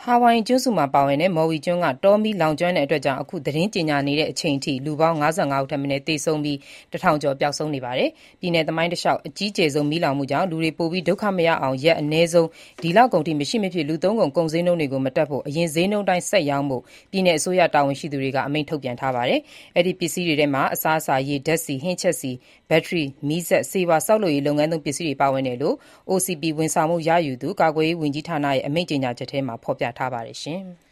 ဟာဝိုင်ကျွန်းစုမှာပါဝင်တဲ့ မော်ဝီကျွန်းက တောမီးလောင်ကျွမ်းတဲ့အတွက်ကြောင့် အခုသတင်းကြေညာနေတဲ့အချိန်အထိ လူပေါင်း ၅၅ ဦးထက်မနည်း သေဆုံးပြီး ၁,၀၀၀ ကျော် ပျောက်ဆုံးနေပါတယ်။ ပြည်နယ်သမိုင်းတလျှောက် အကြီးကျယ်ဆုံးမီးလောင်မှုကြောင့် လူတွေပိုပြီး ဒုက္ခမရောက်အောင် ရက်အနည်းဆုံး ဒီလကုန်အထိ မရှိမဖြစ် လူသုံးကုန်ဈေးနှုန်းတွေကို မတက်ဖို့ အရင်ဈေးနှုန်းအတိုင်း ဆက်ရောင်းဖို့ ပြည်နယ်အစိုးရတာဝန်ရှိသူတွေက အမိန့်ထုတ်ပြန်ထားပါတယ်။ အဲဒီပစ္စည်းတွေထဲမှာ အစားအစာ၊ ရေ၊ ဓာတ်ဆီ၊ ဟင်းချက်ဆီ၊ ဘက်ထရီ၊ မီးစက်၊ ဆေးဝါး၊ ဆောက်လုပ်ရေးလုပ်ငန်းသုံးပစ္စည်းတွေ ပါဝင်တယ်လို့ OCP ဝန်ဆောင်မှုရယူသူ ကာကွယ်ရေးဝန်ကြီးဌာနရဲ့ အမိန့်ကြေညာချက်မှာ ဖော်ပြထားပါတယ်။